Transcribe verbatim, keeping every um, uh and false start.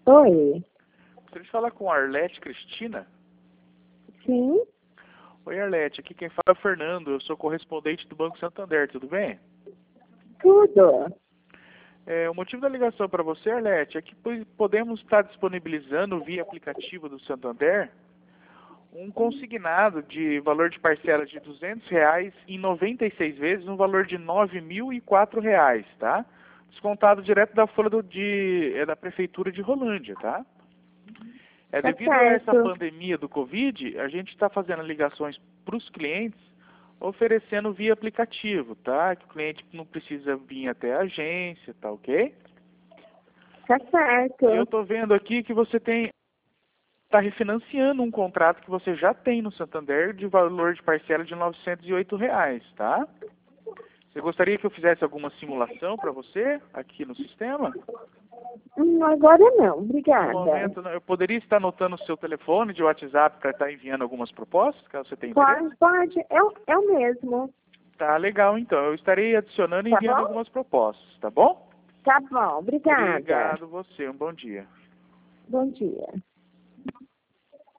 Oi. Gostaria de falar com a Arlete Cristina. Sim? Oi, Arlete. Aqui quem fala é o Fernando. Eu sou correspondente do Banco Santander. Tudo bem? Tudo. É, o motivo da ligação para você, Arlete, é que po- podemos estar disponibilizando via aplicativo do Santander um consignado de valor de parcela de duzentos reais em noventa e seis vezes no valor de nove mil e quatro reais, tá? Descontado direto da folha do, de, é da Prefeitura de Rolândia, tá? É, Tá devido a essa certo. pandemia do Covid, a gente está fazendo ligações para os clientes, oferecendo via aplicativo, tá? Que o cliente não precisa vir até a agência, tá ok? Tá E eu certo. estou vendo aqui que você tem está refinanciando um contrato que você já tem no Santander de valor de parcela de novecentos e oito reais, tá? Você gostaria que eu fizesse alguma simulação para você aqui no sistema? Hum, agora não, No obrigada. momento, eu poderia estar anotando o seu telefone de WhatsApp para estar enviando algumas propostas, caso você tenha interesse? Pode, pode. É, o- é o mesmo. Tá legal, então. Eu estarei adicionando e Tá enviando bom? algumas propostas, tá bom? Tá bom, obrigada. Obrigado você. Um bom dia. Bom dia.